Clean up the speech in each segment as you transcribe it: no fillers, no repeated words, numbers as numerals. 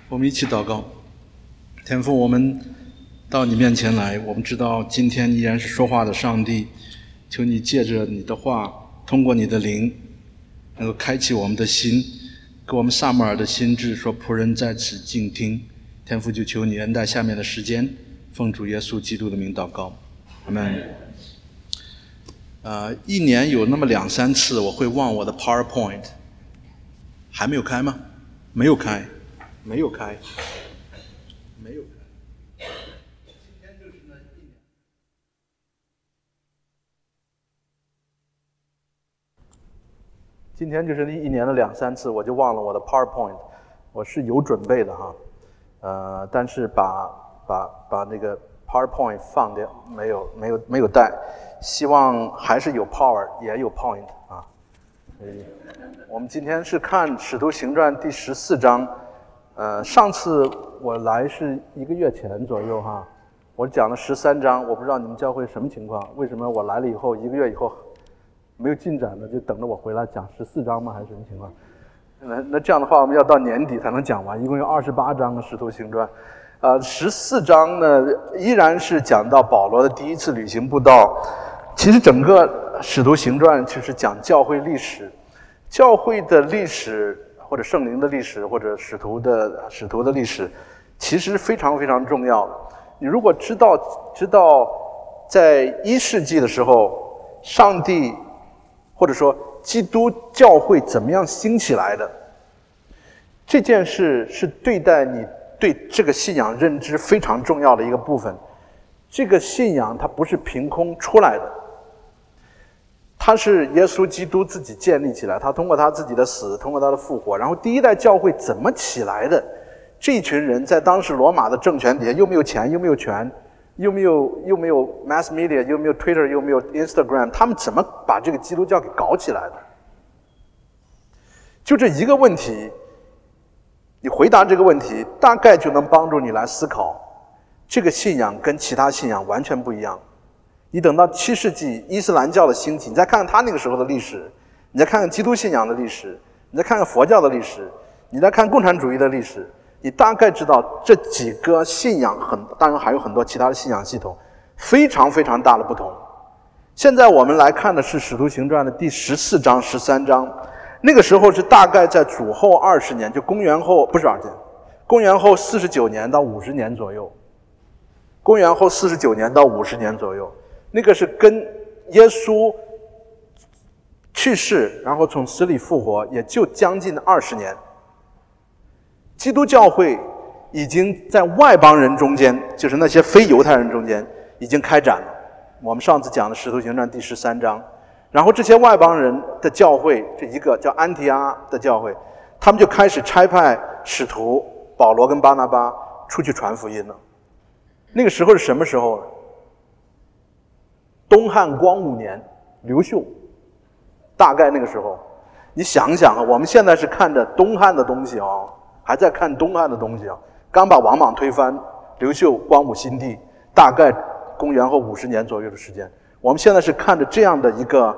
我们一起祷告。天父，我们到你面前来，我们知道今天依然是说话的上帝，求你借着你的话，通过你的灵，能够开启我们的心，给我们撒母耳的心智，说仆人在此静听。天父，就求你恩待下面的时间，奉主耶稣基督的名祷告，阿们。一年有那么2-3次我会忘我的 PowerPoint， 还没有开吗？没有开。今天就是那一年。今天就是一年的2-3次，我就忘了我的 PowerPoint。我是有准备的哈，但是把那个 PowerPoint 放掉，没有带。希望还是有 Power， 也有 Point 啊。我们今天是看《使徒行传》第14章。上次我来是1个月前左右哈，我讲了13章，我不知道你们教会什么情况，为什么我来了以后1个月以后没有进展呢？就等着我回来讲14章吗？还是什么情况？那这样的话，我们要到年底才能讲完，一共有28章的《使徒行传》。14章呢，依然是讲到保罗的第一次旅行布道。其实整个《使徒行传》就是讲教会历史，教会的历史。或者圣灵的历史，或者使徒的历史，其实非常非常重要。你如果知道在1世纪的时候，上帝或者说基督教会怎么样兴起来的，这件事是对待你对这个信仰认知非常重要的一个部分。这个信仰它不是凭空出来的。他是耶稣基督自己建立起来，他通过他自己的死，通过他的复活，然后第一代教会怎么起来的？这一群人在当时罗马的政权底下，又没有钱，又没有权，又没有 mass media， 又没有 Twitter， 又没有 Instagram， 他们怎么把这个基督教给搞起来的？就这一个问题，你回答这个问题，大概就能帮助你来思考，这个信仰跟其他信仰完全不一样。你等到7世纪伊斯兰教的兴起，你再看看他那个时候的历史，你再看看基督信仰的历史，你再看看佛教的历史，你再看共产主义的历史，你大概知道这几个信仰当然还有很多其他的信仰系统，非常非常大的不同。现在我们来看的是《使徒行传》的第14章、13章，那个时候是大概在主后20年，就公元后49年到50年左右，公元后49年到50年左右。那个是跟耶稣去世，然后从死里复活，也就将近20年。基督教会已经在外邦人中间，就是那些非犹太人中间已经开展了。我们上次讲的《使徒行传》第13章，然后这些外邦人的教会，这一个叫安提阿的教会，他们就开始差派使徒保罗跟巴拿巴出去传福音了。那个时候是什么时候呢？东汉光武年，刘秀，大概那个时候。你想想啊，我们现在是看着东汉的东西啊，还在看东汉的东西啊。刚把王莽推翻，刘秀光武新帝，大概公元后50年左右的时间。我们现在是看着这样的一个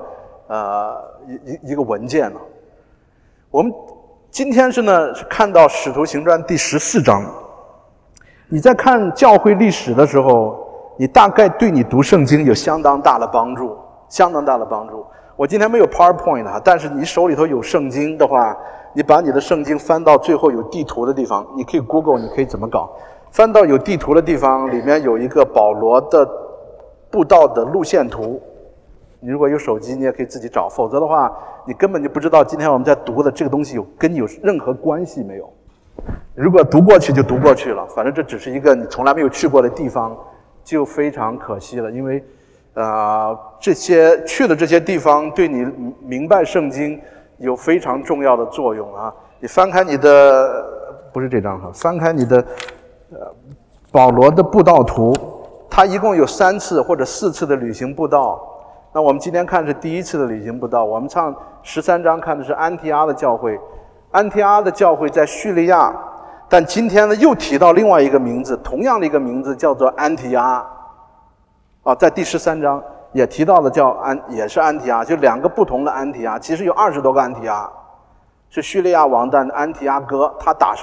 文件了。我们今天是看到《使徒行传》第14章。你在看教会历史的时候，你大概对你读圣经有相当大的帮助。我今天没有 PowerPoint 但是你手里头有圣经的话，你把你的圣经翻到最后有地图的地方，你可以 Google， 你可以怎么搞，翻到有地图的地方，里面有一个保罗的布道的路线图。你如果有手机，你也可以自己找，否则的话，你根本就不知道今天我们在读的这个东西跟你有任何关系没有。如果读过去就读过去了，反正这只是一个你从来没有去过的地方，就非常可惜了。因为这些地方对你明白圣经有非常重要的作用啊。你翻开你的不是这张哈，翻开你的保罗的布道图，他一共有3次或者4次的旅行布道。那我们今天看是第1次的旅行布道，我们唱13章看的是安提阿的教会。安提阿的教会在叙利亚，但今天呢又提到另外一个名字，同样的一个名字叫做安提阿在第13章也提到的也是安提阿，就2个不同的安提阿，其实有20多个安提阿。是叙利亚王的安提阿哥，他打胜了，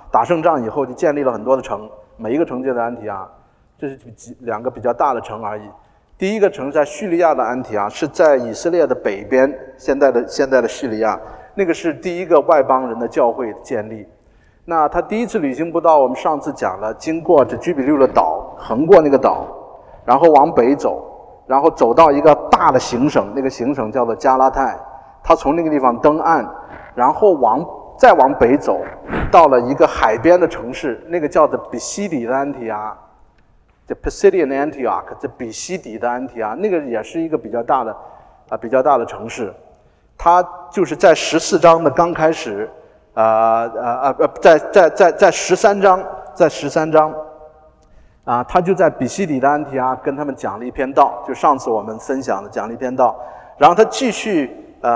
打胜仗以后就建立了很多的城，每一个城就在安提阿，这是两个比较大的城而已。第一个城在叙利亚的安提阿，是在以色列的北边，现在的叙利亚，那个是第一个外邦人的教会建立。那他第一次旅行布道，我们上次讲了，经过这居比路的岛，横过那个岛，然后往北走，然后走到一个大的行省，那个行省叫做加拉太，他从那个地方登岸，然后再往北走，到了一个海边的城市，那个叫做比西底的安提阿。这 Pisidian Antioch， 这比西底的安提阿，那个也是一个比较大的城市。它就是在14章的刚开始，在13章，他就在比西底的安提阿跟他们讲了一篇道，就上次我们分享的讲了一篇道，然后他继续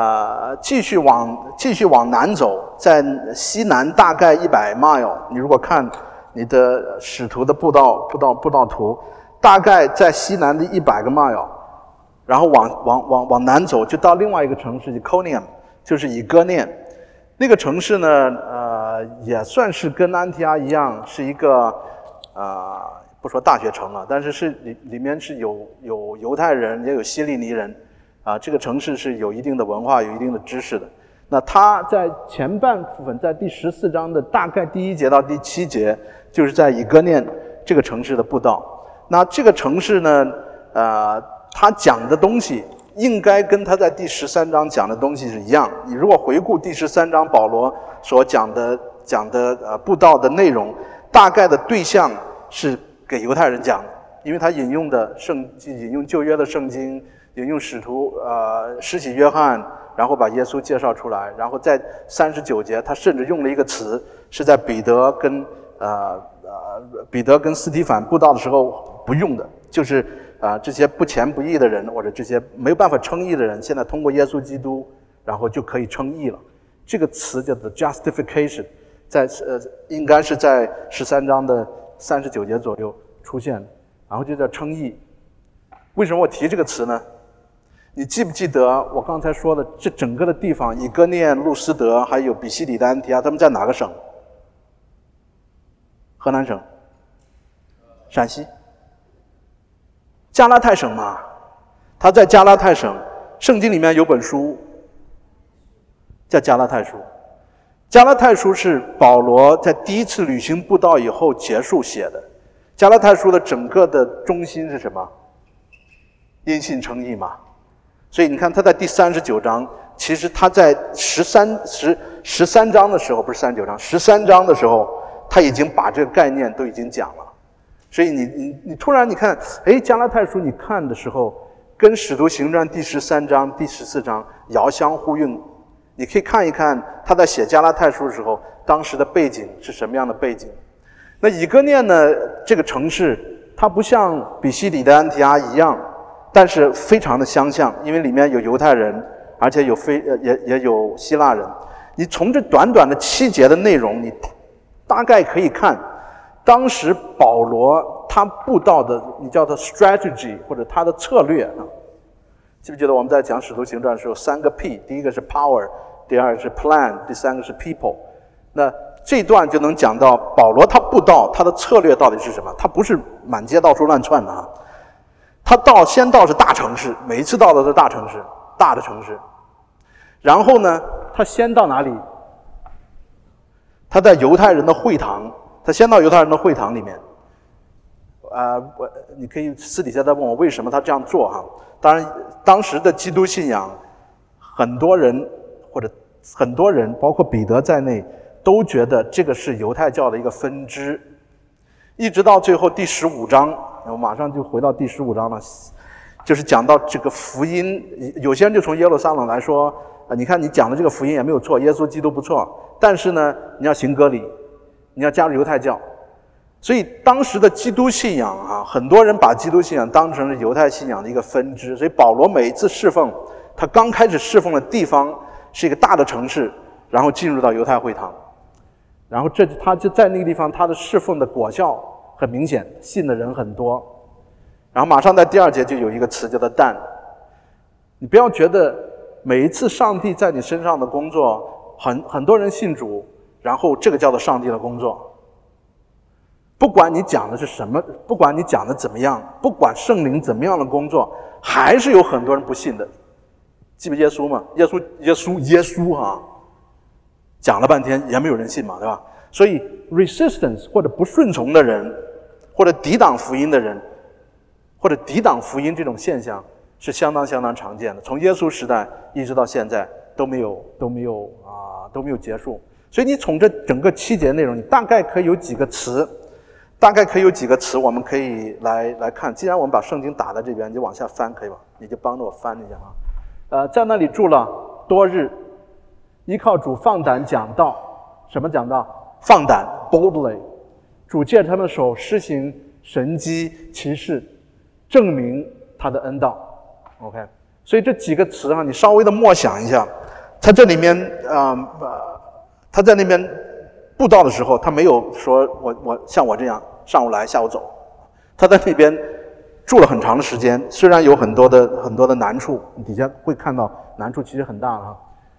往南走，在西南大概100 mile， 你如果看你的使徒的步道图，大概在西南的100个 mile， 然后往南走，就到另外一个城市 Iconium， 就是以哥念。那个城市呢，也算是跟安提阿一样，是一个不说大学城了，但是里面是有犹太人，也有希利尼人，这个城市是有一定的文化，有一定的知识的。那他在前半部分，在第14章的大概第1节到第7节，就是在以哥念这个城市的布道。那这个城市呢，他讲的东西应该跟他在第13章讲的东西是一样。你如果回顾第13章保罗所讲的布道的内容，大概的对象是给犹太人讲的，因为他引用旧约的圣经，引用使徒施洗约翰，然后把耶稣介绍出来，然后在39节他甚至用了一个词，是在彼得跟司提反布道的时候不用的，就是这些不虔不义的人，或者这些没有办法称义的人，现在通过耶稣基督然后就可以称义了。这个词叫做 justification， 应该是在13章的39节左右出现的，然后就叫称义。为什么我提这个词呢？你记不记得我刚才说的这整个的地方，以哥念、路斯德还有比西底的安提阿，他们在哪个省？河南省、陕西、加拉太省嘛。他在加拉太省，圣经里面有本书叫加拉太书。加拉太书是保罗在第一次旅行布道以后结束写的。加拉太书的整个的中心是什么？因信称义嘛。所以你看他在第39章，其实他在13章的时候，不是39章，13章的时候，他已经把这个概念都已经讲了。所以你突然你看，加拉太书你看的时候，跟使徒行传第13章、第14章遥相呼应。你可以看一看他在写加拉太书的时候，当时的背景是什么样的背景。那以哥念呢，这个城市它不像比西底的安提阿一样，但是非常的相像，因为里面有犹太人，而且也有希腊人。你从这短短的7节的内容，你大概可以看当时保罗他布道的，你叫他 strategy 或者他的策略啊。记不记得我们在讲使徒行传的时候，3个 P， 第一个是 power， 第二个是 plan， 第三个是 people。那这段就能讲到保罗他布道他的策略到底是什么？他不是满街到处乱窜的啊。他先到是大城市，每一次到的都是大城市，大的城市。然后呢，他先到哪里？他在犹太人的会堂，他先到犹太人的会堂里面。你可以私底下再问我为什么他这样做哈。当然，当时的基督信仰，很多人包括彼得在内，都觉得这个是犹太教的一个分支。一直到最后第15章，我马上就回到第15章了，就是讲到这个福音。有些人就从耶路撒冷来说，你看你讲的这个福音也没有错，耶稣基督不错，但是呢，你要行割礼，你要加入犹太教。所以当时的基督信仰啊，很多人把基督信仰当成是犹太信仰的一个分支。所以保罗每一次侍奉，他刚开始侍奉的地方是一个大的城市，然后进入到犹太会堂，然后他就在那个地方，他的侍奉的果效很明显，信的人很多。然后马上在第2节就有一个词叫做但。你不要觉得每一次上帝在你身上的工作，很多人信主，然后这个叫做上帝的工作。 不管你讲的是什么，不管你讲的怎么样，不管圣灵怎么样的工作，还是有很多人不信的。记不耶稣吗？耶稣啊，讲了半天也没有人信嘛，对吧？所以 resistance 或者不顺从的人，或者抵挡福音的人，或者抵挡福音这种现象是相当常见的，从耶稣时代一直到现在都没有结束。所以你从这整个7节内容，你大概可以有几个词我们可以来看。既然我们把圣经打在这边，你就往下翻可以吧？你就帮着我翻一下啊。在那里住了多日，依靠主放胆讲道。什么讲道？放胆 boldly。主借他们手施行神迹奇事，证明他的恩道。OK， 所以这几个词啊，你稍微的默想一下。他这里面他在那边布道的时候，他没有说我像我这样上午来下午走，他在那边住了很长的时间，虽然有很多的难处，底下会看到难处其实很大啊。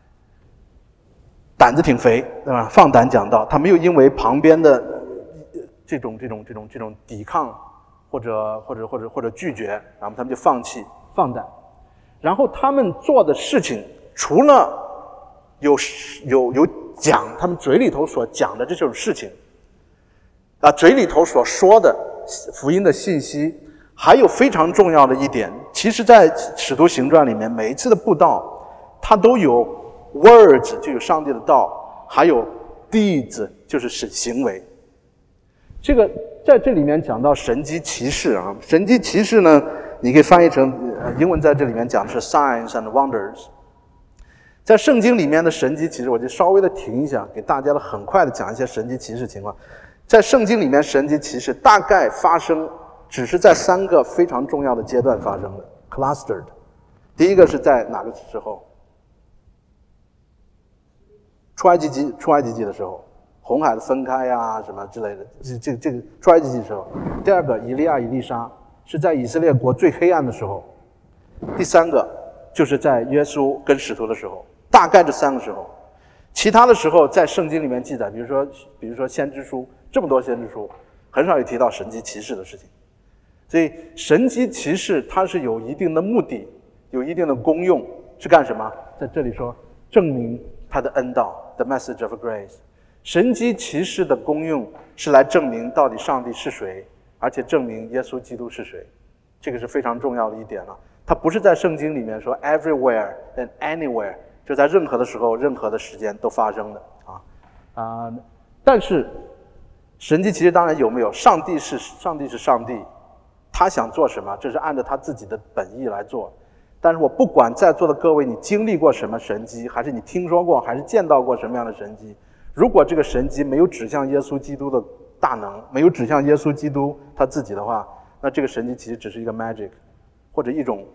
胆子挺肥，对吧？放胆讲道，他没有因为旁边的这种抵抗或者拒绝，然后他们就放弃放胆。然后他们做的事情，除了有讲他们嘴里头所讲的这种事情嘴里头所说的福音的信息，还有非常重要的一点，其实在使徒行传里面每一次的布道，它都有 words 就有上帝的道，还有 deeds 就是行为。这个在这里面讲到神迹奇事啊，神迹奇事呢，你可以翻译成英文在这里面讲的是 signs and wonders。在圣经里面的神迹奇事，我就稍微的停一下，给大家很快的讲一些神迹奇事情况。在圣经里面，神迹奇事大概发生只是在3个非常重要的阶段发生的 clustered。 第一个是在哪个时候？出埃及记的时候，红海的分开呀什么之类的，这个出埃及记的时候。第二个以利亚以利沙是在以色列国最黑暗的时候。第3个就是在耶稣跟使徒的时候，大概这3个时候。其他的时候在圣经里面记载，比如说先知书，这么多先知书，很少有提到神迹奇事的事情。所以神迹奇事它是有一定的目的，有一定的功用，是干什么？在这里说证明他的恩道 the message of grace。 神迹奇事的功用是来证明到底上帝是谁，而且证明耶稣基督是谁，这个是非常重要的一点了。它不是在圣经里面说 everywhere and anywhere， 就在任何的时候任何的时间都发生的但是神迹奇事当然有没有，上帝是上帝，他想做什么这是按照他自己的本意来做。但是我不管在座的各位你经历过什么神迹，还是你听说过还是见到过什么样的神迹，如果这个神迹没有指向耶稣基督的大能，没有指向耶稣基督他自己的话，那这个神迹其实只是一个 magic， 或者一种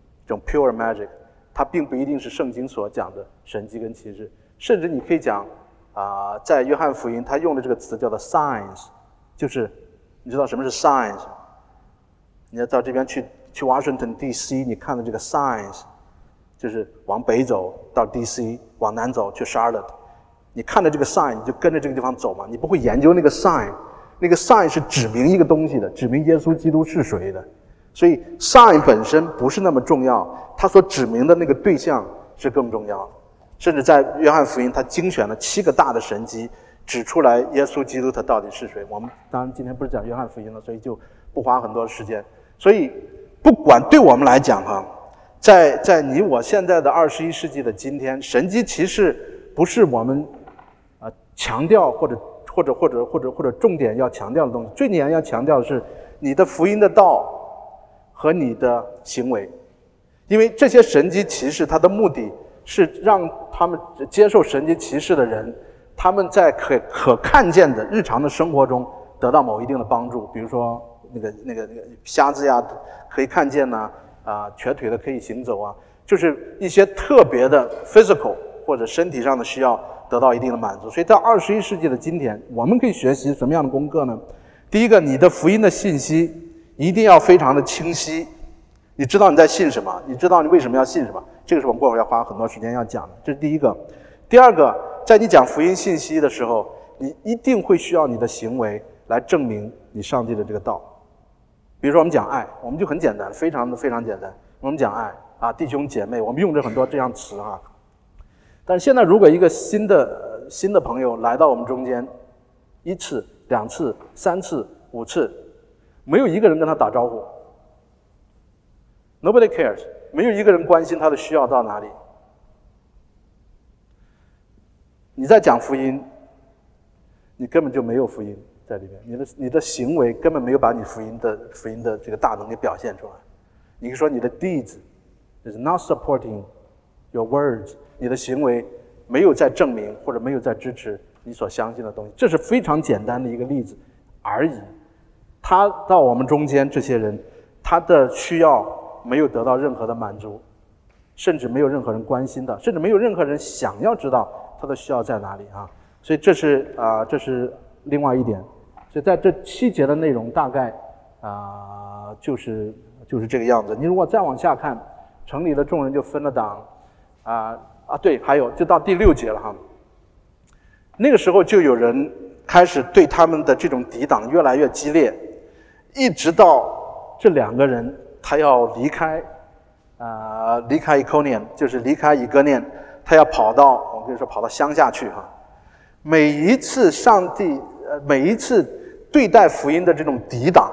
pure magic， 它并不一定是圣经所讲的神迹跟奇事。甚至你可以讲在约翰福音他用的这个词叫做 signs， 就是你知道什么是 signs？ 你要到这边去 Washington DC， 你看的这个 signs 就是往北走到 DC， 往南走去 Charlotte， 你看着这个 sign 你就跟着这个地方走嘛，你不会研究那个 sign， 那个 sign 是指明一个东西的，指明耶稣基督是谁的。所以 sign 本身不是那么重要，它所指明的那个对象是更重要的。甚至在约翰福音他精选了7个大的神迹，指出来耶稣基督他到底是谁。我们当然今天不是讲约翰福音了，所以就不花很多的时间。所以不管对我们来讲在你我现在的21世纪的今天，神迹奇事不是我们强调或者重点要强调的东西。最点要强调的是你的福音的道和你的行为。因为这些神迹奇事它的目的是让他们接受神迹奇事的人，他们在可看见的日常的生活中得到某一定的帮助。比如说那个瞎子呀可以看见呐，瘸腿的可以行走啊，就是一些特别的 physical 或者身体上的需要得到一定的满足。所以到21世纪的今天，我们可以学习什么样的功课呢？第一个，你的福音的信息一定要非常的清晰，你知道你在信什么，你知道你为什么要信什么，这个是我们过会儿要花很多时间要讲的，这是第一个。第二个，在你讲福音信息的时候，你一定会需要你的行为来证明你上帝的这个道。比如说我们讲爱，我们就很简单，非常简单。我们讲爱啊，弟兄姐妹，我们用着很多这样词啊。但是现在如果一个新的朋友来到我们中间，1次、2次、3次、5次，没有一个人跟他打招呼 ，Nobody cares， 没有一个人关心他的需要到哪里。你在讲福音，你根本就没有福音在里面，你的行为根本没有把你福音的这个大能给表现出来。你可以说你的 deeds is not supporting your words， 你的行为没有在证明或者没有在支持你所相信的东西，这是非常简单的一个例子而已。他到我们中间这些人，他的需要没有得到任何的满足，甚至没有任何人关心的，甚至没有任何人想要知道他的需要在哪里啊。所以这是另外一点。所以在这7节的内容大概就是这个样子。你如果再往下看，城里的众人就分了党对，还有就到第6节了哈。那个时候就有人开始对他们的这种抵挡越来越激烈，一直到这2个人他要离开 Iconium， 就是离开以哥念，他要跑到乡下去哈。每一次对待福音的这种抵挡，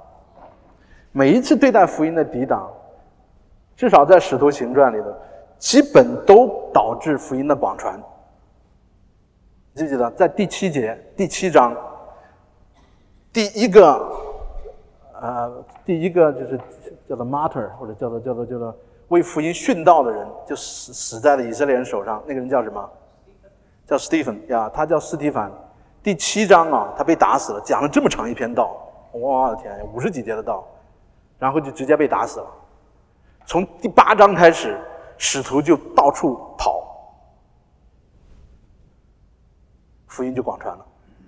至少在使徒行传里头，基本都导致福音的广传。记不记得在第7节第7章，第一个就是叫做 martyr， 或者叫做为福音殉道的人，就死在了以色列人手上。那个人叫什么？叫 Stephen 呀，他叫司提反。第7章啊，他被打死了，讲了这么长一篇道，我的天，50几节的道，然后就直接被打死了。从第8章开始，使徒就到处跑，福音就广传了。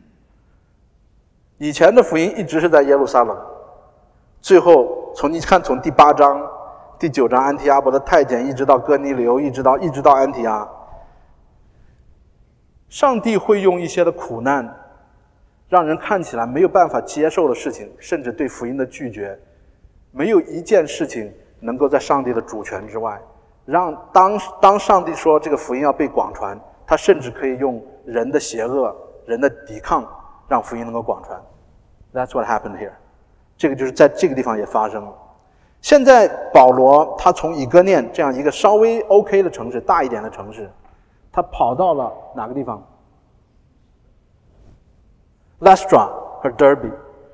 以前的福音一直是在耶路撒冷，最后从第8章、第9章安提阿伯的太监，一直到哥尼流，一直到安提阿。上帝会用一些的苦难，让人看起来没有办法接受的事情，甚至对福音的拒绝，没有一件事情能够在上帝的主权之外。当上帝说这个福音要被广传，他甚至可以用人的邪恶、人的抵抗，让福音能够广传。That's what happened here。这个就是在这个地方也发生了。现在保罗他从以哥念这样一个稍微 OK 的城市，大一点的城市，他跑到了哪个地方 ？Lystra 和 Derbe，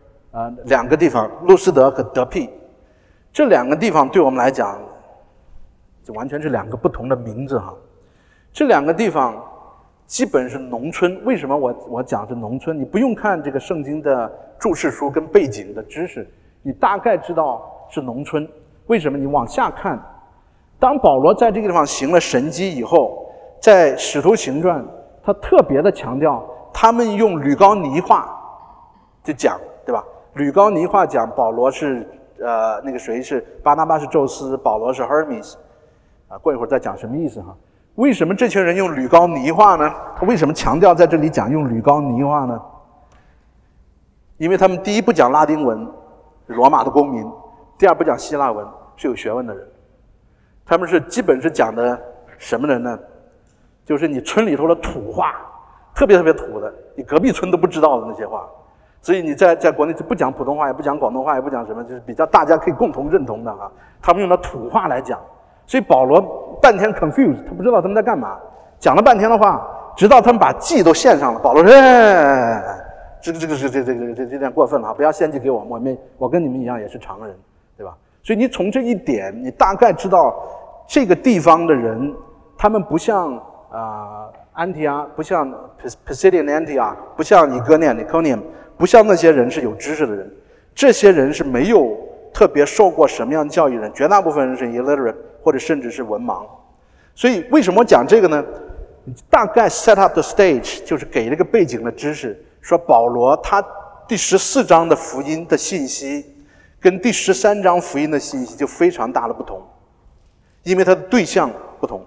2个地方，路斯德和德庇。这2个地方对我们来讲，就完全是2个不同的名字哈。这2个地方基本是农村。为什么我讲是农村？你不用看这个圣经的注释书跟背景的知识，你大概知道是农村。为什么？你往下看，当保罗在这个地方行了神迹以后，在使徒行传他特别的强调，他们用吕高尼话就讲，对吧？吕高尼话讲保罗是那个谁是巴拿巴是宙斯，保罗是 Hermes 过一会儿再讲什么意思哈。为什么这群人用吕高尼话呢？他为什么强调在这里讲用吕高尼话呢？因为他们第一不讲拉丁文，罗马的公民；第二不讲希腊文，是有学问的人。他们是基本是讲的什么人呢？就是你村里头的土话，特别土的，你隔壁村都不知道的那些话。所以你在国内就不讲普通话，也不讲广东话，也不讲什么，就是比较大家可以共同认同的啊。他们用的土话来讲，所以保罗半天 confused， 他不知道他们在干嘛，讲了半天的话，直到他们把祭都献上了，保罗说：“这有点过分了，不要献祭给我，我跟你们一样也是常人，对吧？”所以你从这一点，你大概知道这个地方的人，他们不像安提阿，不像 Pisidian Antioch， 不像以哥念 Iconium， 不像那些人是有知识的人，这些人是没有特别受过什么样的教育的人，绝大部分人是 illiterate 或者甚至是文盲。所以为什么我讲这个呢？大概 set up the stage， 就是给这个背景的知识，说保罗他第14章的福音的信息跟第13章福音的信息就非常大的不同，因为它的对象不同，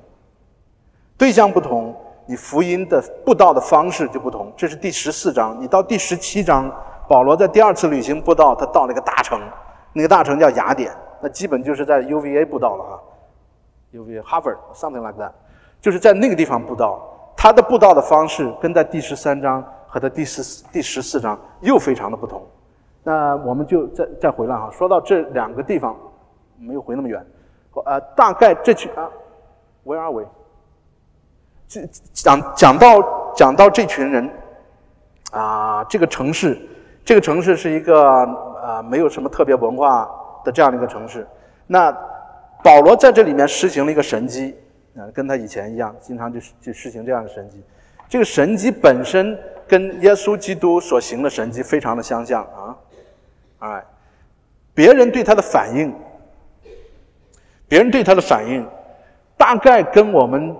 你福音的布道的方式就不同。这是第14章，你到第17章保罗在第2次旅行布道，他到了一个大城，那个大城叫雅典，那基本就是在 UVA 布道了啊 ，UVA Harvard something like that， 就是在那个地方布道。他的布道的方式跟在第13章和在第14章又非常的不同。那我们就再回来哈，说到这2个地方，没有回那么远，大概这群where are we？ 讲到这群人这个城市是一个没有什么特别文化的这样的一个城市。那保罗在这里面实行了一个神迹，跟他以前一样，经常就实行这样的神迹。这个神迹本身跟耶稣基督所行的神迹非常的相像啊。别人对他的反应大概跟我们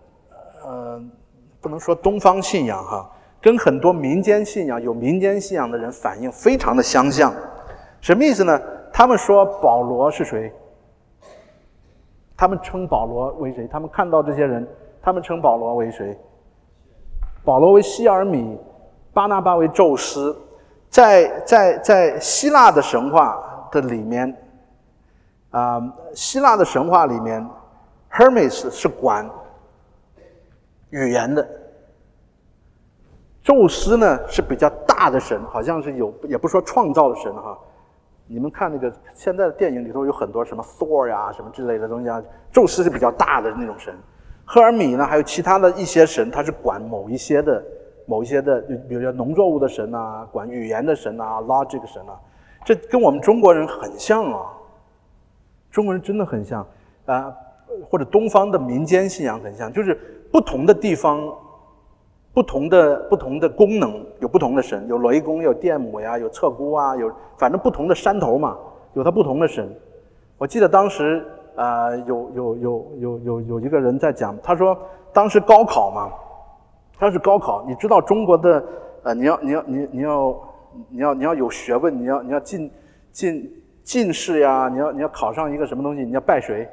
不能说东方信仰哈，跟很多民间信仰有民间信仰的人反应非常的相像。什么意思呢？他们说保罗是谁？他们称保罗为谁？他们看到这些人，他们称保罗为谁？保罗为希尔米，巴拿巴为宙斯。在希腊的神话的里面，希腊的神话里面 ，Hermes 是管语言的，宙斯呢是比较大的神，好像是也不说创造的神哈。你们看那个现在的电影里头有很多什么 Thor 呀什么之类的东西啊，宙斯是比较大的那种神。赫尔米呢还有其他的一些神，他是管某一些的，比如说农作物的神啊，管语言的神啊 ，logic 神啊，这跟我们中国人很像啊，中国人真的很像或者东方的民间信仰很像，就是不同的地方。不同的功能有不同的神，有雷公，有电母呀，有侧姑啊，反正不同的山头嘛，有他不同的神。我记得当时有一个人在讲，他说当时高考嘛，你知道中国的你要有学问，你要进士呀，你要考上一个什么东西，你要拜谁？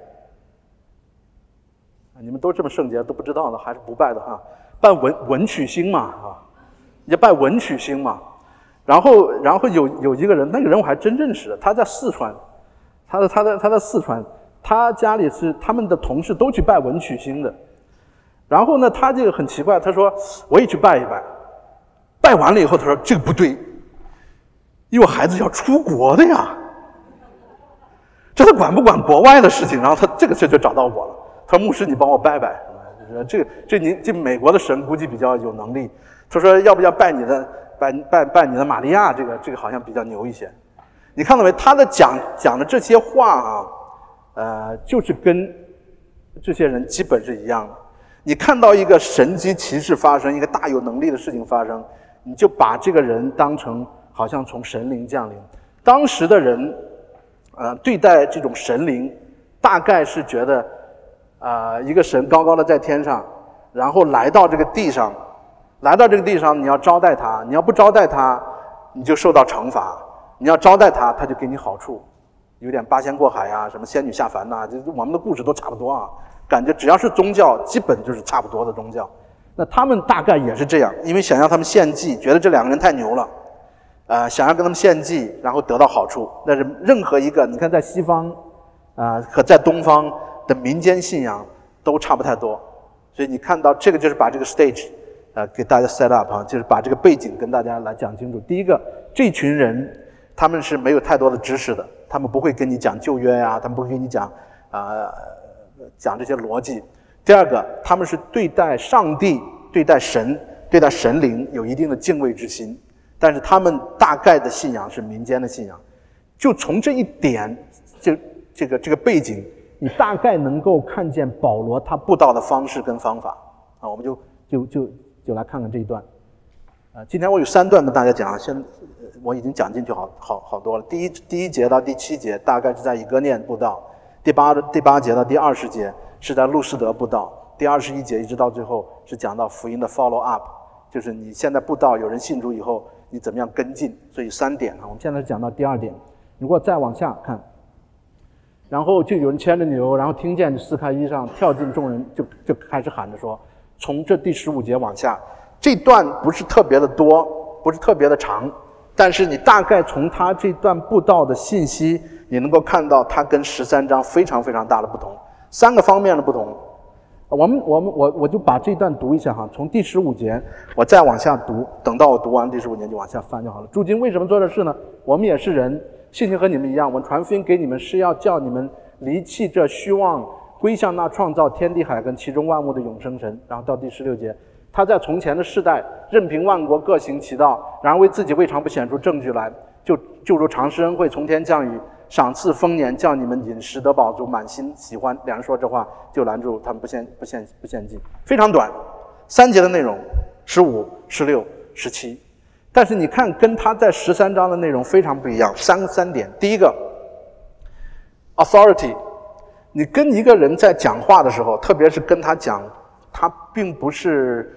你们都这么圣洁都不知道的，还是不拜的哈？拜文曲星嘛你要拜文曲星嘛。然后有一个人，那个人我还真认识，他在四川，他在四川，他家里是他们的同事都去拜文曲星的。然后呢，他这个很奇怪，他说我也去拜一拜，拜完了以后他说这个不对，因为我孩子要出国的呀，这他管不管国外的事情？然后他这个事就找到我了，他说牧师你帮我拜拜。这美国的神估计比较有能力，他说要不要拜你的玛利亚？这个好像比较牛一些。你看到没？他的讲的这些话就是跟这些人基本是一样的。你看到一个神迹奇事发生，一个大有能力的事情发生，你就把这个人当成好像从神灵降临。当时的人对待这种神灵，大概是觉得一个神高高的在天上，然后来到这个地上，你要招待他，你要不招待他，你就受到惩罚；你要招待他，他就给你好处，有点八仙过海啊，什么仙女下凡呐，我们的故事都差不多啊。感觉只要是宗教，基本就是差不多的宗教。那他们大概也是这样，因为想让他们献祭，觉得这2个人太牛了，想要跟他们献祭，然后得到好处。但是任何一个，你看在西方和在东方的民间信仰都差不太多，所以你看到这个就是把这个 stage 给大家 set up 就是把这个背景跟大家来讲清楚。第一个，这群人他们是没有太多的知识的，他们不会跟你讲旧约呀，他们不会跟你讲讲这些逻辑。第二个，他们是对待上帝、对待神、对待神灵有一定的敬畏之心，但是他们大概的信仰是民间的信仰。就从这一点，这个背景，你大概能够看见保罗他布道的方式跟方法我们就来看看这一段。今天我有3段跟大家讲，我已经讲进去好多了。第一节到第7节大概是在以哥念布道，第八节到第20节是在路斯德布道，第21节一直到最后是讲到福音的 follow up， 就是你现在布道有人信主以后，你怎么样跟进。所以3点我们现在讲到第2点。如果再往下看，然后就有人牵着牛，然后听见撕开衣裳，跳进众人，就开始喊着说，从这第15节往下，这段不是特别的多，不是特别的长， 但是你大概从他这段布道的信息，你能够看到他跟13章非常非常大的不同，3个方面的不同。我就把这段读一下哈，从第15节我再往下读，等到我读完第15节就往下翻就好了。诸经为什么做这事呢？我们也是人，性情和你们一样，我传福音给你们是要叫你们离弃这虚妄，归向那创造天地海跟其中万物的永生神。然后到第16节，他在从前的世代任凭万国各行其道，然而为自己未尝不显出证据来，就如常施恩惠，从天降雨，赏赐丰年，叫你们饮食得饱足，满心喜欢。两人说这话，就拦住他们不献祭。非常短，3节的内容，15、16、17。但是你看，跟他在13章的内容非常不一样。三点，第一个 ，authority。你跟一个人在讲话的时候，特别是跟他讲，他并不是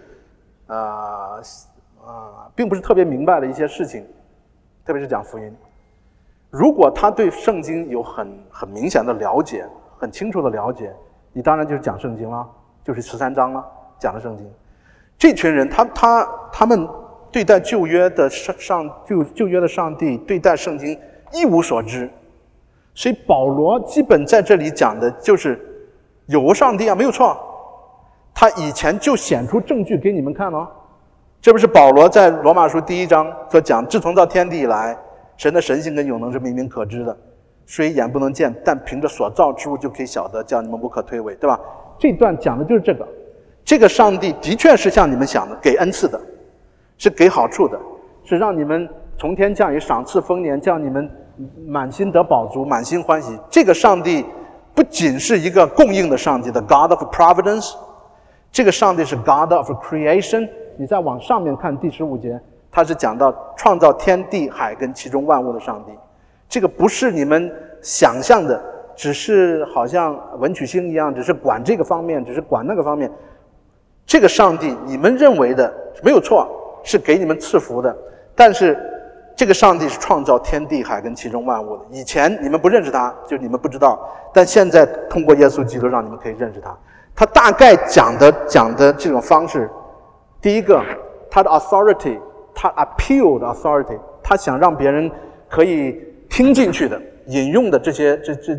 特别明白的一些事情，特别是讲福音。如果他对圣经有很明显的了解，很清楚的了解，你当然就是讲圣经了，就是13章了，讲的圣经。这群人，他们对待旧约的上帝，对待圣经一无所知，所以保罗基本在这里讲的就是有个上帝啊，没有错，他以前就显出证据给你们看了。这不是保罗在罗马书第1章所讲，自从造天地以来，神的神性跟永能是明明可知的，虽眼不能见，但凭着所造之物就可以晓得，叫你们无可推诿，对吧？这段讲的就是这个。这个上帝的确是像你们想的，给恩赐的，是给好处的，是让你们从天降雨，赏赐丰年，叫你们满心得饱足，满心欢喜。这个上帝不仅是一个供应的上帝的 God of Providence， 这个上帝是 God of Creation。你再往上面看第15节，他是讲到创造天地海跟其中万物的上帝。这个不是你们想象的，只是好像文曲星一样，只是管这个方面，只是管那个方面。这个上帝你们认为的没有错，是给你们赐福的，但是这个上帝是创造天地海跟其中万物的。以前你们不认识他，就是你们不知道，但现在通过耶稣基督让你们可以认识他。他大概讲的这种方式，第一个，他的 authority， 他 appeal 的 authority， 他想让别人可以听进去的引用的这些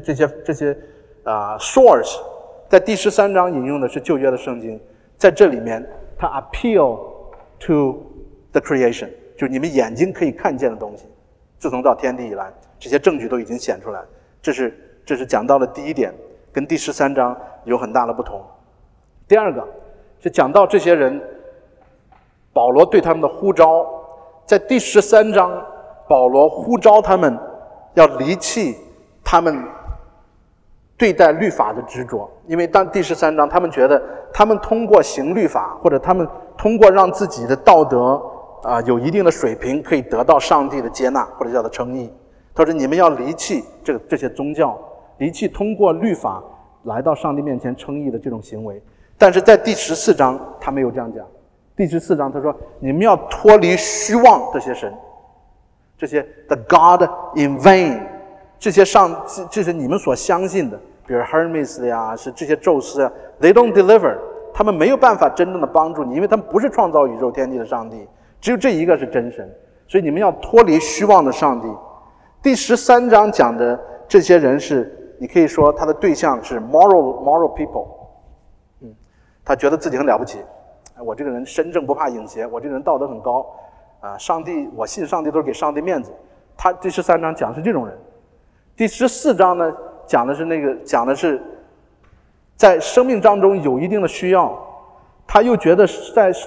source， 在第13章引用的是旧约的圣经，在这里面他 appeal to the creation， 就是你们眼睛可以看见的东西，自从造天地以来，这些证据都已经显出来。这是讲到了第一点，跟第13章有很大的不同。第二个是讲到这些人，保罗对他们的呼召，在第13章，保罗呼召他们要离弃他们对待律法的执着，因为当第13章他们觉得他们通过行律法，或者他们通过让自己的道德有一定的水平，可以得到上帝的接纳，或者叫做称义。他说你们要离弃这些宗教，离弃通过律法来到上帝面前称义的这种行为。但是在第14章他没有这样讲。第14章他说你们要脱离虚妄这些神，这些 the God in vain， 这是你们所相信的，比如 Hermes 呀，是这些宙斯啊， they don't deliver， 他们没有办法真正的帮助你，因为他们不是创造宇宙天地的上帝，只有这一个是真神，所以你们要脱离虚妄的上帝。第13章讲的这些人是，你可以说他的对象是 moral people， 他觉得自己很了不起，我这个人身正不怕影邪，我这个人道德很高，上帝，我信上帝都是给上帝面子。他第13章讲的是这种人。第14章呢，讲的是在生命当中有一定的需要，他又觉得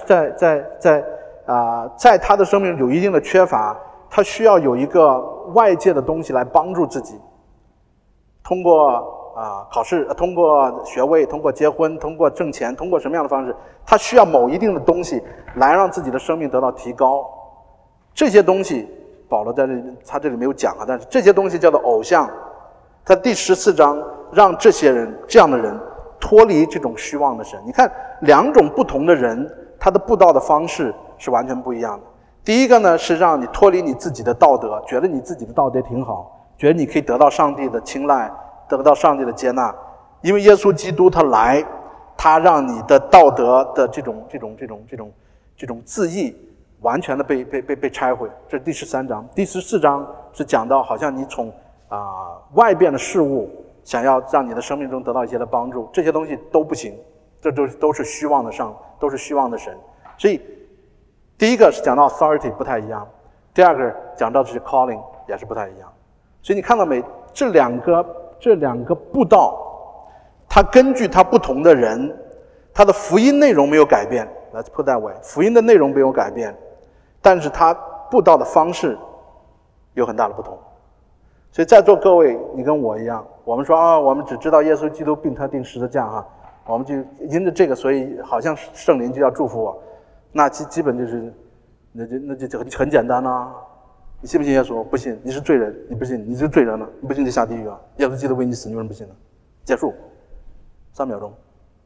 在他的生命有一定的缺乏，他需要有一个外界的东西来帮助自己，通过考试，通过学位，通过结婚，通过挣钱，通过什么样的方式，他需要某一定的东西来让自己的生命得到提高。这些东西保罗在他这里没有讲但是这些东西叫做偶像。他第14章让这样的人脱离这种虚妄的神。你看两种不同的人，他的布道的方式是完全不一样的。第一个呢，是让你脱离你自己的道德，觉得你自己的道德挺好，觉得你可以得到上帝的青睐，得到上帝的接纳。因为耶稣基督他来，他让你的道德的这种自义完全的被拆毁，这是第13章。第14章是讲到好像你从外边的事物想要让你的生命中得到一些的帮助，这些东西都不行，这都是虚妄的都是虚妄的神。所以第一个是讲到 authority 不太一样，第二个讲到的是 calling 也是不太一样。所以你看到没？这两个布道，它根据它不同的人，它的福音内容没有改变。Let's put that way， 福音的内容没有改变，但是它布道的方式有很大的不同。所以在座各位，你跟我一样，我们说我们只知道耶稣基督并他钉十字架哈，我们就因着这个，所以好像圣灵就要祝福我，那基本就是那就很简单啊。你信不信耶稣？不信，你是罪人。你不信，你是罪人了。你不信就下地狱啊！耶稣基督为你死，你为什么不信呢？结束，3秒钟。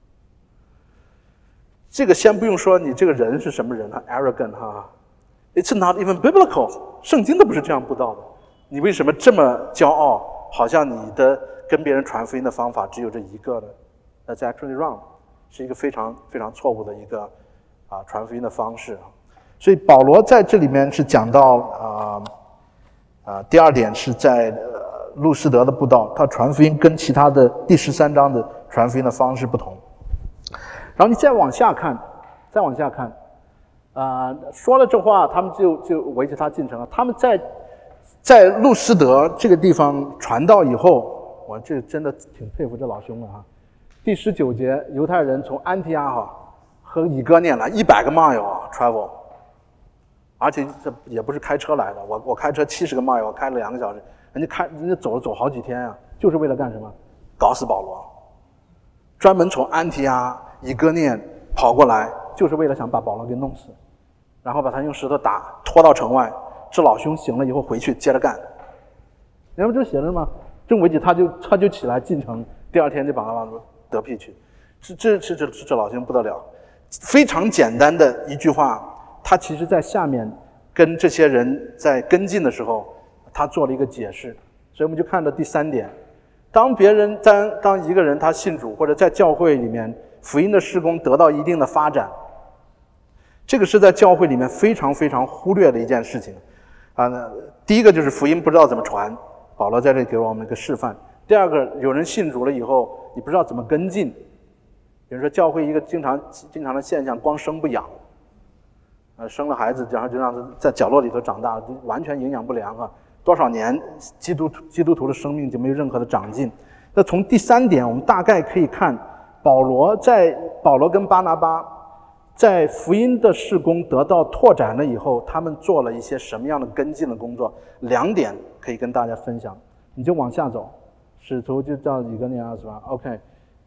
这个先不用说你这个人是什么人啊 ，arrogant 哈 ，It's not even biblical， 圣经都不是这样布道的。你为什么这么骄傲？好像你的跟别人传福音的方法只有这一个呢 ？That's actually wrong， 是一个非常非常错误的一个传福音的方式。所以保罗在这里面是讲到第二点是在路斯德的布道，他传福音跟其他的第13章的传福音的方式不同。然后你再往下看，说了这话，他们就围着他进城了。他们在路斯德这个地方传道以后，我这真的挺佩服这老兄的哈。第19节，犹太人从安提亚和以哥念来100个 mile travel。而且这也不是开车来的，我开车70个 mile， 我开了2个小时，人家走好几天啊，就是为了干什么？搞死保罗，专门从安提阿、以哥念跑过来，就是为了想把保罗给弄死，然后把他用石头拖到城外。这老兄醒了以后回去接着干，你看不就写着吗？正为己他就起来进城，第2天就把他往得屁去。这老兄不得了，非常简单的一句话。他其实在下面跟这些人在跟进的时候，他做了一个解释。所以我们就看到第3点，当一个人他信主，或者在教会里面福音的事工得到一定的发展，这个是在教会里面非常非常忽略的一件事情第一个就是福音不知道怎么传，保罗在这里给我们一个示范。第二个，有人信主了以后，你不知道怎么跟进。比如说教会一个经常的现象，光生不养。生了孩子，然后就让他在角落里头长大，完全营养不良多少年基督徒的生命就没有任何的长进。那从第3点，我们大概可以看保罗跟巴拿巴在福音的事工得到拓展了以后，他们做了一些什么样的跟进的工作？2点可以跟大家分享。你就往下走，使徒就到以哥念是吧 ？OK，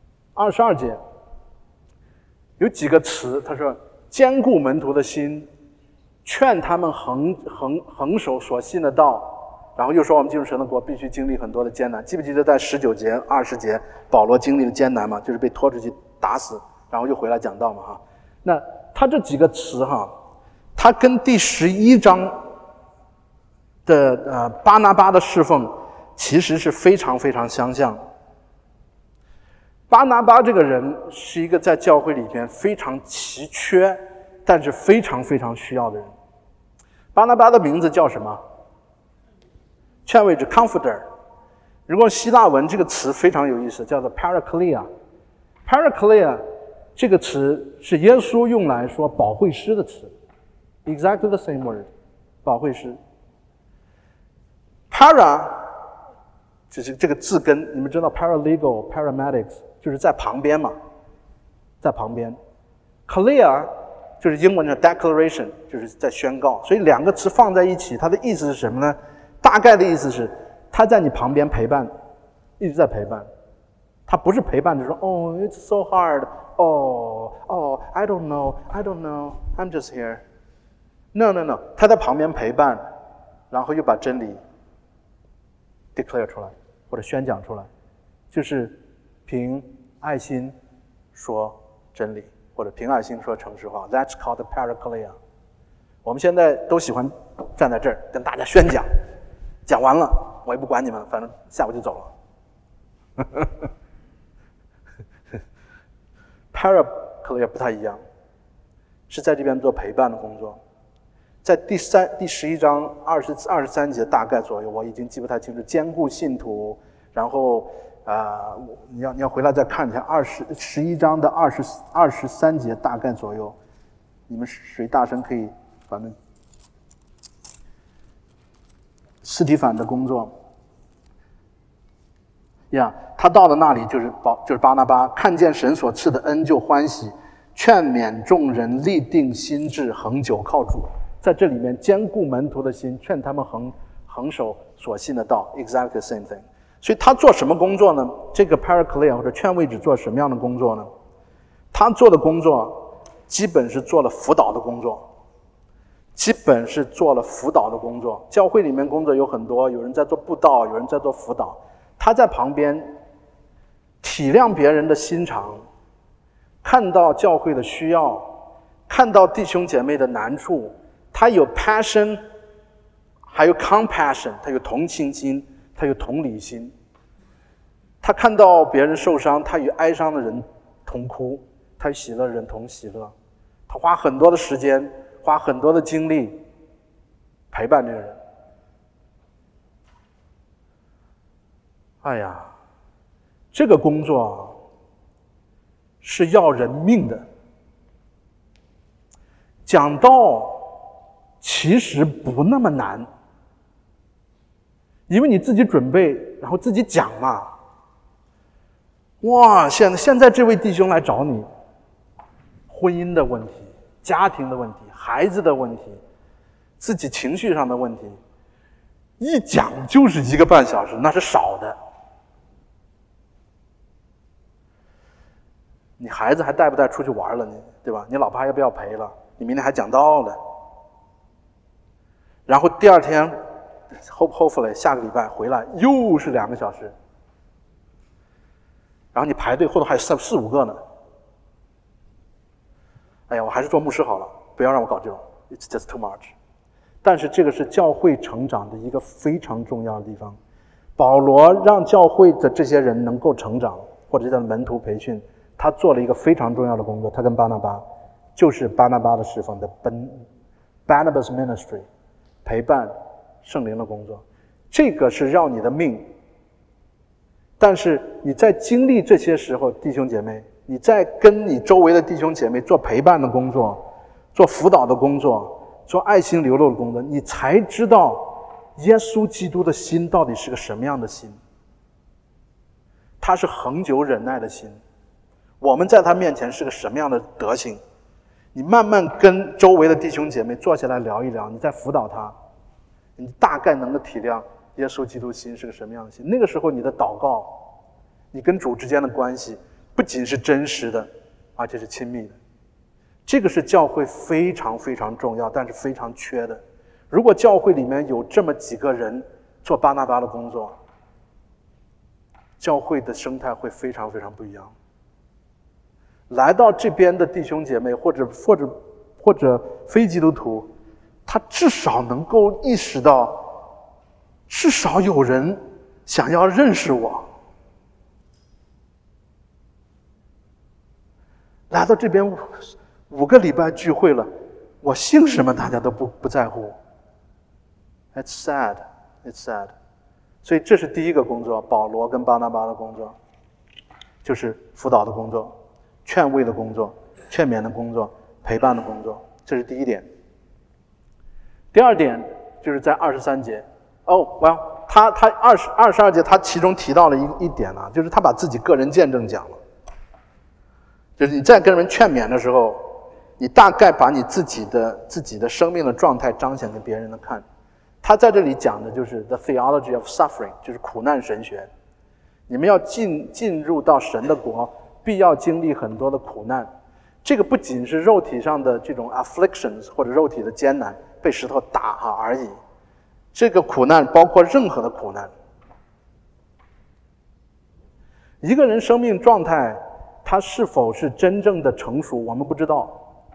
22节有几个词，他说。坚固门徒的心，劝他们恒守所信的道，然后又说我们进入神的国必须经历很多的艰难。记不记得在19节、20节，保罗经历的艰难嘛，就是被拖出去打死，然后又回来讲道嘛那他这几个词他跟第11章的巴拿巴的侍奉其实是非常非常相像。巴拿巴这个人是一个在教会里边非常奇缺，但是非常非常需要的人。巴拿巴的名字叫什么？劝慰者 comforter。如果希腊文这个词非常有意思，叫做 parakleia。parakleia 这个词是耶稣用来说保惠师的词 ，exactly the same word， 保惠师。para 就是这个字根，你们知道 paralegal、paramedics 就是在旁边嘛，在旁边。clear 就是英文的 declaration， 就是在宣告。所以2个词放在一起，它的意思是什么呢？大概的意思是他在你旁边陪伴，一直在陪伴。他不是陪伴着说it's so hard， I don't know， I'm just here。 No， 他在旁边陪伴，然后又把真理declare 出来或者宣讲出来，就是凭爱心说真理，或者凭爱心说诚实话。 That's called parakleia。 我们现在都喜欢站在这儿跟大家宣讲，讲完了我也不管你们，反正下午就走了。Parakleia 不太一样，是在这边做陪伴的工作。 在第11章23节大概左右，我已经记不太清楚。兼顾信徒，然后你要回来再看一下11章的23节大概左右。你们谁大声可以，反正司提反的工作呀，他到了那里就是巴拿巴，看见神所赐的恩就欢喜，劝勉众人立定心志，恒久靠主。在这里面兼顾门徒的心，劝他们恒守所信的道 ，exactly the same thing。所以他做什么工作呢？这个 Paraclete 或者劝慰子做什么样的工作呢？他做的工作基本是做了辅导的工作，教会里面工作有很多，有人在做布道，有人在做辅导，他在旁边体谅别人的心肠，看到教会的需要，看到弟兄姐妹的难处，他有 passion， 还有 compassion， 他有同情心，他有同理心，他看到别人受伤，他与哀伤的人同哭，他与喜乐的人同喜乐，他花很多的时间，花很多的精力陪伴这个人。哎呀，这个工作是要人命的。讲道其实不那么难，因为你自己准备，然后自己讲嘛。哇，现在这位弟兄来找你，婚姻的问题、家庭的问题、孩子的问题、自己情绪上的问题，一讲就是1个半小时，那是少的。你孩子还带不带出去玩了，对吧？你老婆还要不要陪了？你明天还讲道了，然后第二天 hopefully 下个礼拜回来又是2个小时，然后你排队后头还有4、5个呢。哎呀，我还是做牧师好了，不要让我搞这种 ，it's just too much。但是这个是教会成长的一个非常重要的地方。保罗让教会的这些人能够成长，或者叫门徒培训，他做了一个非常重要的工作。他跟巴拿巴，就是巴拿巴的侍奉的Barnabas Ministry， 陪伴圣灵的工作，这个是要你的命。但是你在经历这些时候，弟兄姐妹，你在跟你周围的弟兄姐妹做陪伴的工作，做辅导的工作，做爱心流露的工作，你才知道耶稣基督的心到底是个什么样的心。他是恒久忍耐的心，我们在他面前是个什么样的德行。你慢慢跟周围的弟兄姐妹坐下来聊一聊，你再辅导他，你大概能够体谅耶稣基督心是个什么样的心。那个时候你的祷告，你跟主之间的关系不仅是真实的，而且是亲密的。这个是教会非常非常重要，但是非常缺的。如果教会里面有这么几个人做巴拿巴的工作，教会的生态会非常非常不一样。来到这边的弟兄姐妹或者非基督徒，他至少能够意识到，至少有人想要认识我。来到这边5个礼拜聚会了，我姓什么大家都不在乎。It's sad, it's sad。所以这是第一个工作，保罗跟巴拿巴的工作，就是辅导的工作、劝慰的工作、劝勉的工作、陪伴的工作，这是第一点。第二点就是在23节，他22节他其中提到了一点啊，就是他把自己个人见证讲了，就是你在跟人劝勉的时候，你大概把你自己的生命的状态彰显给别人看。他在这里讲的就是 the theology of suffering， 就是苦难神学。你们要进入到神的国，必要经历很多的苦难。这个不仅是肉体上的这种 afflictions 或者肉体的艰难，被石头打而已。这个苦难包括任何的苦难。一个人生命状态，他是否是真正的成熟，我们不知道。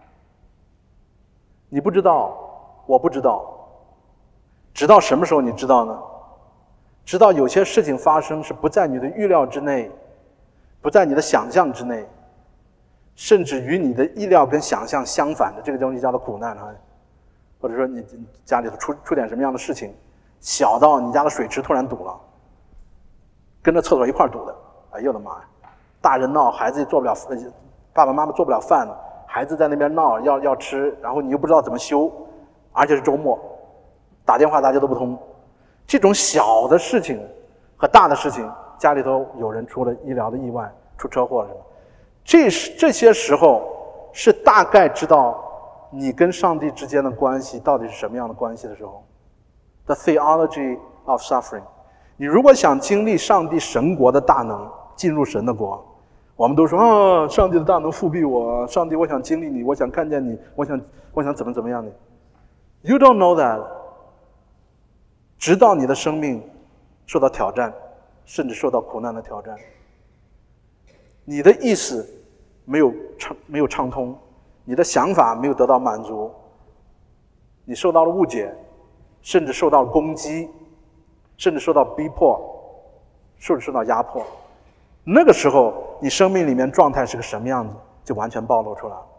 你不知道，我不知道。直到什么时候你知道呢？直到有些事情发生是不在你的预料之内，不在你的想象之内，甚至与你的意料跟想象相反的，这个东西叫做苦难啊。 或者说你家里头出点什么样的事情，小到你家的水池突然堵了，跟着厕所一块堵的，哎呦我的妈呀！大人闹，孩子做不了，爸爸妈妈做不了饭，孩子在那边闹要吃，然后你又不知道怎么修，而且是周末，打电话大家都不通。这种小的事情和大的事情，家里头有人出了医疗的意外，出车祸了什么，这些时候是大概知道你跟上帝之间的关系到底是什么样的关系的时候。The theology of suffering。你如果想经历上帝神国的大能，进入神的国，我们都说上帝的大能复庇我，上帝我想经历你，我想看见你，我想怎么样的。You don't know that。直到你的生命受到挑战，甚至受到苦难的挑战，你的意识没有畅通，你的想法没有得到满足，你受到了误解，甚至受到了攻击，甚至受到逼迫，甚至受到压迫。那个时候你生命里面状态是个什么样子，就完全暴露出来了。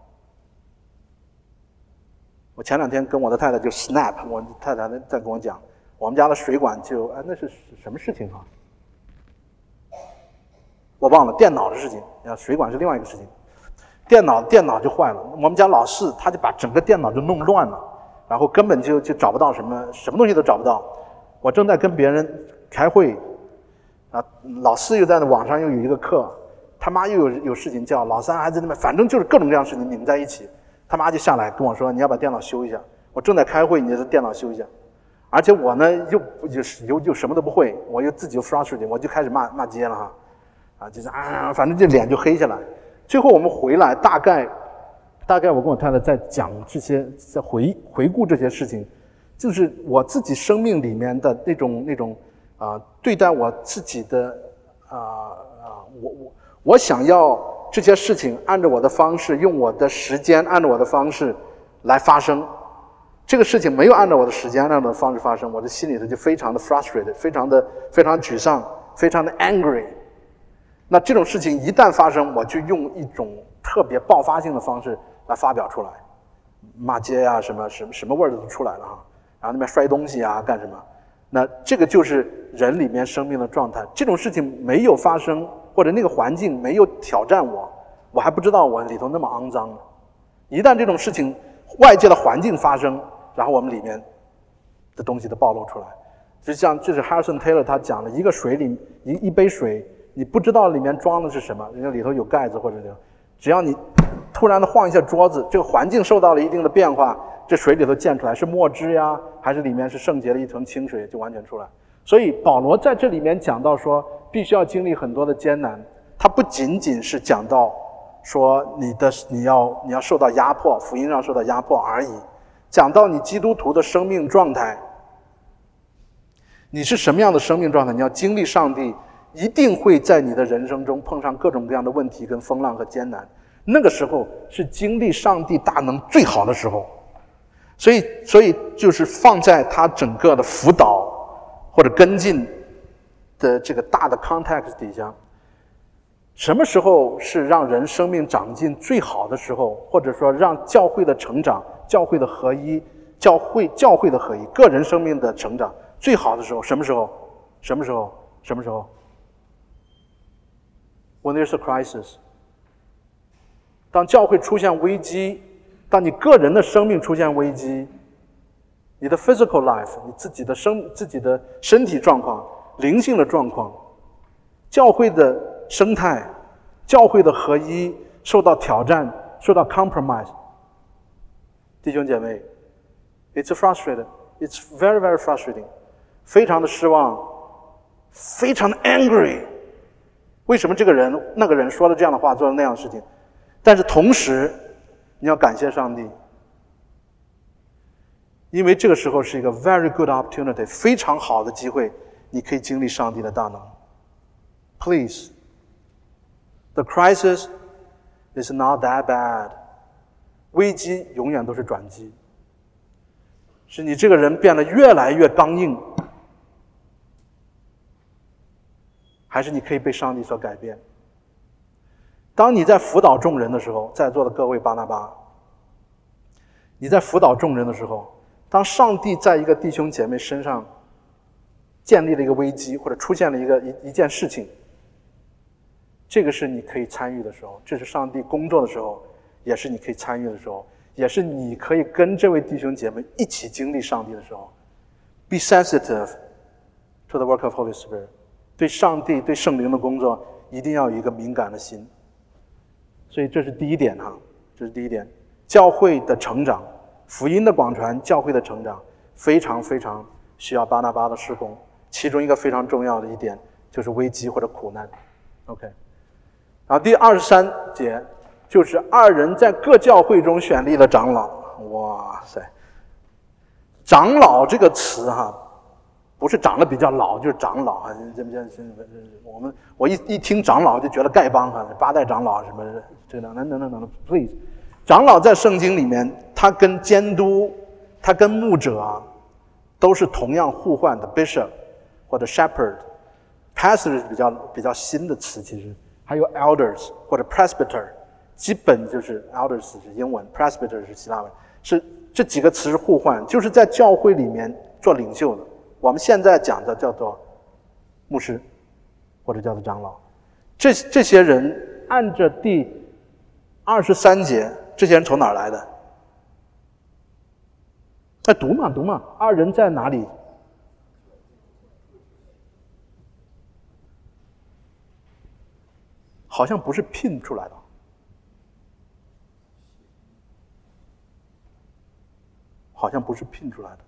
我前2天跟我的太太就 snap， 我太太在跟我讲，我们家的水管就那是什么事情啊？我忘了，电脑的事情，水管是另外一个事情。电脑就坏了，我们家老四他就把整个电脑就弄乱了，然后根本就找不到什么东西都找不到。我正在跟别人开会老四又在那网上又有一个课，他妈又有事情叫，老三还在那边，反正就是各种各样的事情拧在一起。他妈就下来跟我说，你要把电脑修一下。我正在开会，你的电脑修一下。而且我呢又什么都不会，我又自己又 frustrated， 我就开始骂街了就是反正这脸就黑下来。最后我们回来，大概我跟我太太在讲这些，在回顾这些事情，就是我自己生命里面的那种对待我自己的我想要这些事情按照我的方式，用我的时间按照我的方式来发生。这个事情没有按照我的时间按照我的方式发生，我的心里头就非常的 frustrated， 非常沮丧，非常的 angry。那这种事情一旦发生，我就用一种特别爆发性的方式来发表出来，骂街什么味儿都出来了然后那边摔东西干什么。那这个就是人里面生命的状态。这种事情没有发生，或者那个环境没有挑战我还不知道我里头那么肮脏呢。一旦这种事情外界的环境发生，然后我们里面的东西都暴露出来。就像这是 Hudson Taylor 他讲的，一个水里一杯水，你不知道里面装的是什么，人家里头有盖子或者只要你突然的晃一下桌子，这个环境受到了一定的变化，这水里头溅出来是墨汁还是里面是圣洁的一层清水，就完全出来。所以保罗在这里面讲到说，必须要经历很多的艰难，他不仅仅是讲到说你要受到压迫，福音上受到压迫而已，讲到你基督徒的生命状态，你是什么样的生命状态，你要经历上帝，一定会在你的人生中碰上各种各样的问题跟风浪和艰难，那个时候是经历上帝大能最好的时候。所以就是放在他整个的辅导或者跟进的这个大的 context 底下，什么时候是让人生命长进最好的时候，或者说让教会的成长、教会的合一、教会的合一、个人生命的成长最好的时候，什么时候 When there's a crisis， 当教会出现危机，当你个人的生命出现危机，你的 physical life， 你自己的身体状况、灵性的状况、教会的生态、教会的合一受到挑战，受到 compromise， 弟兄姐妹 ，it's frustrated， it's very very frustrating， 非常的失望，非常的 angry。为什么这个人那个人说了这样的话，做了那样的事情？但是同时你要感谢上帝，因为这个时候是一个 very good opportunity， 非常好的机会，你可以经历上帝的大能。Please， the crisis is not that bad， 危机永远都是转机，是你这个人变得越来越刚硬，还是你可以被上帝所改变。当你在辅导众人的时候，在座的各位巴拿巴，你在辅导众人的时候， 当上帝在一个弟兄姐妹身上建立了一个危机，或者出现了一件事情，这个是你可以参与的时候，这是上帝工作的时候，也是你可以参与的时候，也是你可以跟这位弟兄姐妹一起经历上帝的时候。Be sensitive to the work of Holy Spirit。对上帝、对圣灵的工作，一定要有一个敏感的心。所以这是第一点哈，这是第一点。教会的成长，福音的广传，教会的成长，非常非常需要巴拿巴的事工。其中一个非常重要的一点就是危机或者苦难。OK。然后第23节就是二人在各教会中选立了长老。哇塞，长老这个词哈，不是长得比较老，就是长老啊。我一听长老就觉得丐帮啊，8代长老什么这个等 please。长老在圣经里面，他跟监督，他跟牧者都是同样互换的 bishop 或者 shepherd。pastor 是比较新的词，其实还有 elders 或者 presbyter， 基本就是 elders 是英文， presbyter 是希腊文，是这几个词是互换，就是在教会里面做领袖的。我们现在讲的叫做牧师，或者叫做长老。这些人按着第23节，这些人从哪儿来的？读嘛，二人在哪里？好像不是聘出来的，好像不是聘出来的，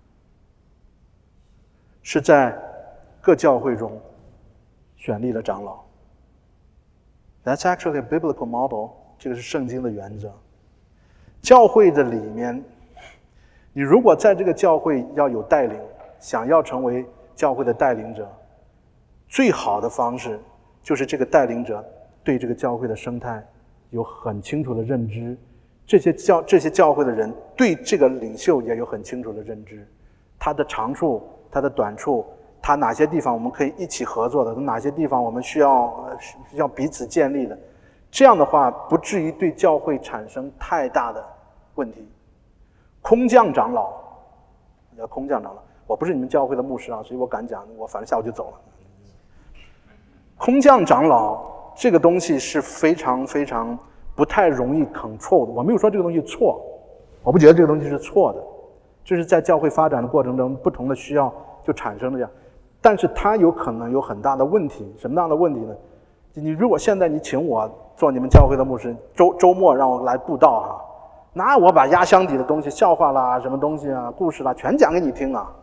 是在各教会中选立了长老。That's actually a biblical model， 这个是圣经的原则。教会的里面，你如果在这个教会要有带领，想要成为教会的带领者，最好的方式就是这个带领者对这个教会的生态有很清楚的认知，这些教会的人对这个领袖也有很清楚的认知，他的长处，他的短处，他哪些地方我们可以一起合作的，哪些地方我们需要彼此建立的，这样的话不至于对教会产生太大的问题。空降长老，我不是你们教会的牧师啊，所以我敢讲，我反正下午就走了。空降长老这个东西是非常非常不太容易 control 的。我没有说这个东西错，我不觉得这个东西是错的，这是在教会发展的过程中不同的需要就产生了这样，但是它有可能有很大的问题。什么样的问题呢？你如果现在你请我做你们教会的牧师，周末让我来布道哈，那我把压箱底的东西，笑话啦、什么东西啊、故事啦，全讲给你听啊。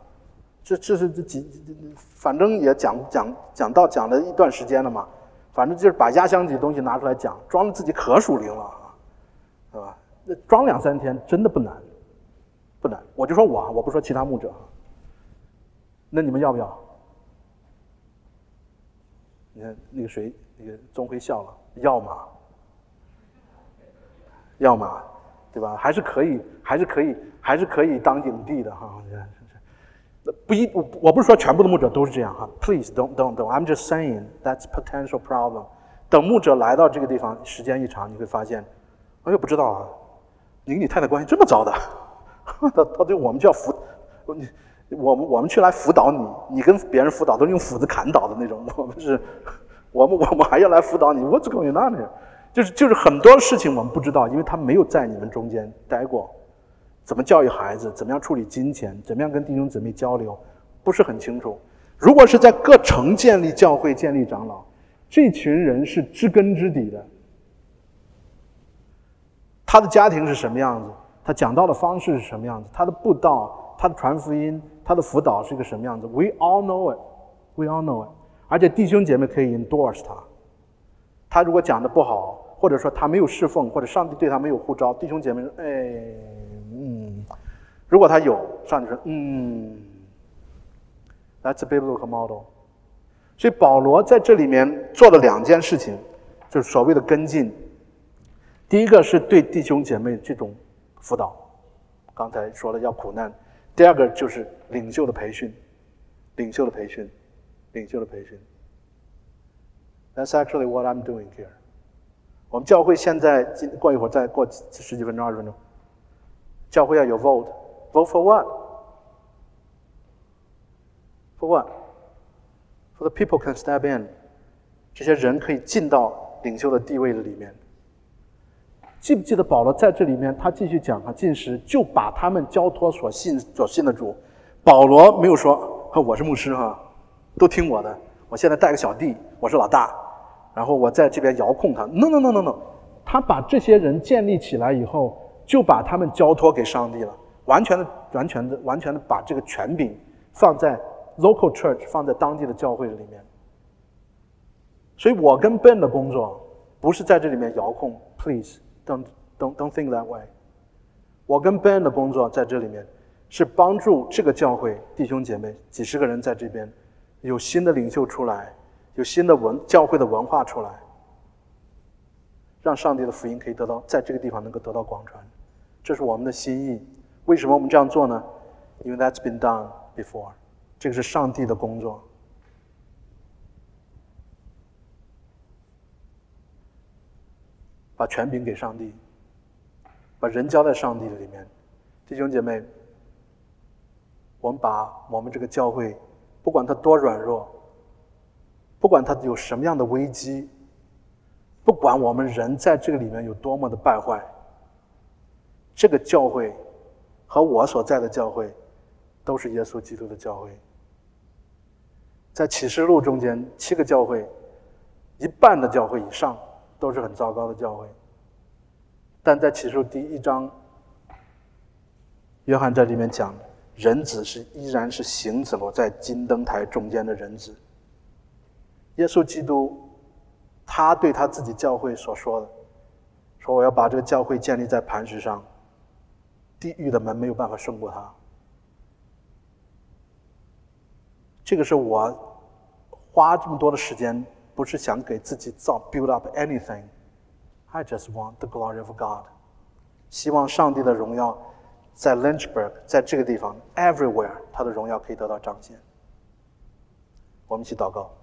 反正也讲了一段时间了嘛，反正就是把压箱底的东西拿出来讲，装自己可属灵了，是吧？那装2-3天真的不难，不难。我就说我不说其他牧者。那你们要不要？你看那个谁，那个钟辉笑了，要嘛，对吧？还是可以当影帝的哈。我不是说全部的牧者都是这样哈 ，Please don't. I'm just saying that's potential problem. 等牧者来到这个地方，时间一长，你会发现，哎呦不知道啊，你跟你太太关系这么糟的，到最后我们就要我们去来辅导你，你跟别人辅导都是用斧子砍倒的那种，我们还要来辅导你 ，What's going on here？ 就是很多事情我们不知道，因为他没有在你们中间待过。怎么教育孩子，怎么样处理金钱，怎么样跟弟兄姊妹交流，不是很清楚。如果是在各城建立教会、建立长老，这群人是知根知底的。他的家庭是什么样子，他讲道的方式是什么样子，他的布道，他的传福音，他的辅导是一个什么样子 We all know it。 而且弟兄姐妹可以 endorse 他如果讲的不好，或者说他没有侍奉，或者上帝对他没有呼召，弟兄姐妹说如果他有，上帝说That's a biblical model。 所以保罗在这里面做了2件事情，就是所谓的跟进。第一个是对弟兄姐妹这种辅导，刚才说了要苦难。第二个就是领袖的培训。That's actually what I'm doing here。 我们教会现在过一会儿，再过10几分钟、20分钟，教会要有 vote for what？ For what? For the people can step in. 这些人可以进到领袖的地位的里面。记不记得保罗在这里面他继续讲进食就把他们交托所信的主。保罗没有说我是牧师都听我的，我现在带个小弟，我是老大，然后我在这边遥控他。No， 他把这些人建立起来以后，就把他们交托给上帝了，完全的把这个权柄放在 local church， 放在当地的教会里面。所以我跟 Ben 的工作不是在这里面遥控 ，please don't think that way。我跟 Ben 的工作在这里面是帮助这个教会弟兄姐妹几十个人在这边有新的领袖出来，有新的教会的文化出来，让上帝的福音可以在这个地方能够得到广传，这是我们的心意。为什么我们这样做呢？因为 that's been done before， 这个是上帝的工作。把权柄给上帝，把人交在上帝的里面。弟兄姐妹，我们把我们这个教会，不管它多软弱，不管它有什么样的危机，不管我们人在这个里面有多么的败坏，这个教会和我所在的教会都是耶稣基督的教会。在启示录中间7个教会，一半的教会以上都是很糟糕的教会，但在启示录第1章，约翰在里面讲，人子依然是行走在金灯台中间的人子。耶稣基督他对他自己教会所说的，说我要把这个教会建立在磐石上，地狱的门没有办法胜过他。这个是我花这么多的时间，不是想给自己build up anything. I just want the glory of God. 希望上帝的荣耀在 Lynchburg， 在这个地方 everywhere， 他的荣耀可以得到彰显。我们一起祷告。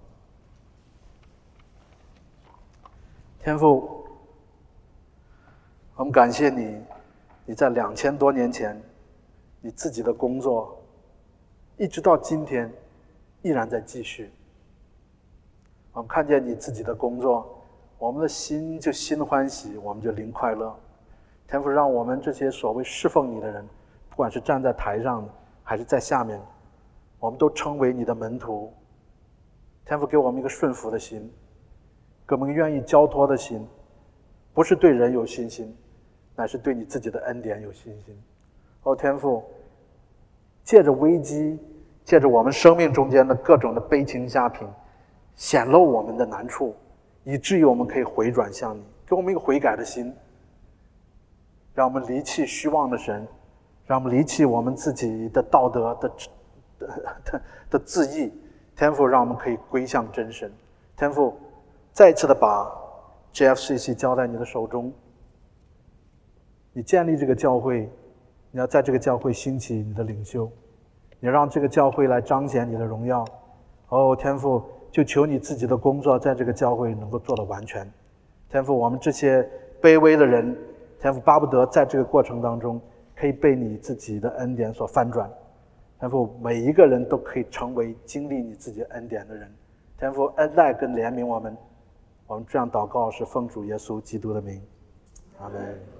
天父，我们感谢你，你在2000多年前你自己的工作一直到今天依然在继续。我们看见你自己的工作，我们的心就心欢喜，我们就灵快乐。天父，让我们这些所谓侍奉你的人，不管是站在台上的还是在下面，我们都称为你的门徒。天父，给我们一个顺服的心，给我们愿意交托的心，不是对人有信心，乃是对你自己的恩典有信心。天父，借着危机，借着我们生命中间的各种的悲情下品，显露我们的难处，以至于我们可以回转向你，给我们一个悔改的心，让我们离弃虚妄的神，让我们离弃我们自己的道德的自义。天父，让我们可以归向真神。天父，再一次的把 JFCC 交在你的手中，你建立这个教会，你要在这个教会兴起你的领袖，你让这个教会来彰显你的荣耀。天父，就求你自己的工作在这个教会能够做得完全。天父，我们这些卑微的人，天父巴不得在这个过程当中可以被你自己的恩典所翻转。天父，每一个人都可以成为经历你自己恩典的人。天父，恩待跟怜悯我们。我们这样祷告是奉主耶稣基督的名，阿们。